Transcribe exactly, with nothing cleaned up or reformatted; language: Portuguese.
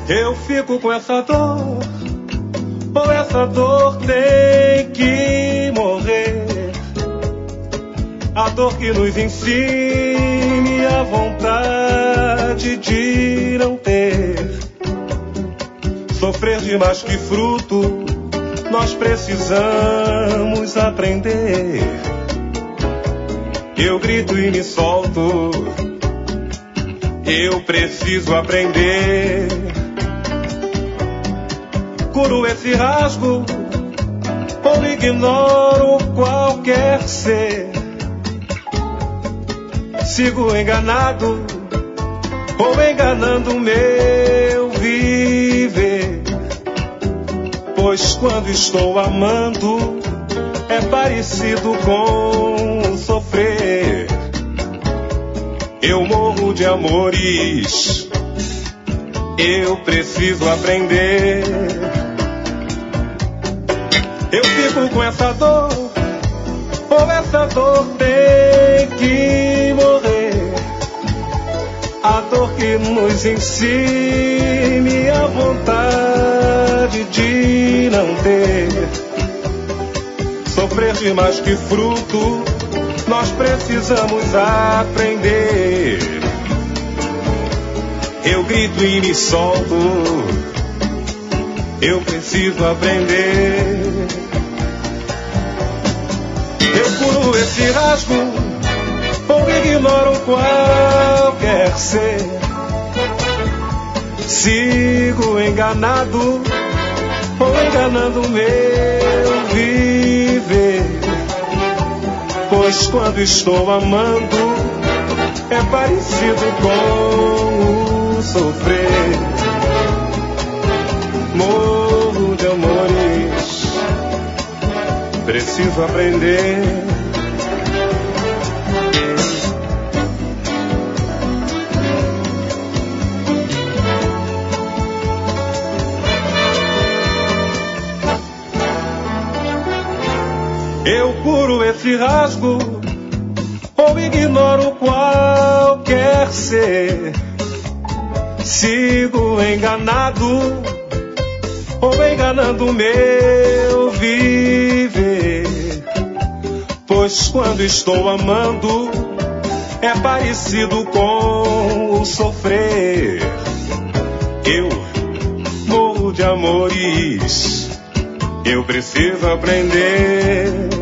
Eu fico com essa dor, ou essa dor tem que morrer. A dor que nos ensine a vontade de não ter. Sofrer de mais que fruto, nós precisamos aprender. Eu grito e me solto, eu preciso aprender. Curo esse rasgo, ou ignoro qualquer ser. Sigo enganado, ou enganando o meu viver. Pois quando estou amando, é parecido com sofrer. Eu morro de amores, eu preciso aprender. Eu fico com essa dor, ou essa dor tem que morrer. A dor que nos ensine a vontade de não ter. Sofrer de mais que fruto, nós precisamos aprender. Eu grito e me solto, eu preciso aprender. Eu curo esse rasgo, ou ignoro qualquer ser. Sigo enganado, ou enganando o meu viver. Pois quando estou amando, é parecido com o sofrer. Morro de amores, preciso aprender. Eu curo esse rasgo, ou ignoro qualquer ser. Sigo enganado, ou enganando o meu viver. Pois quando estou amando, é parecido com o sofrer. Eu morro de amores, eu preciso aprender.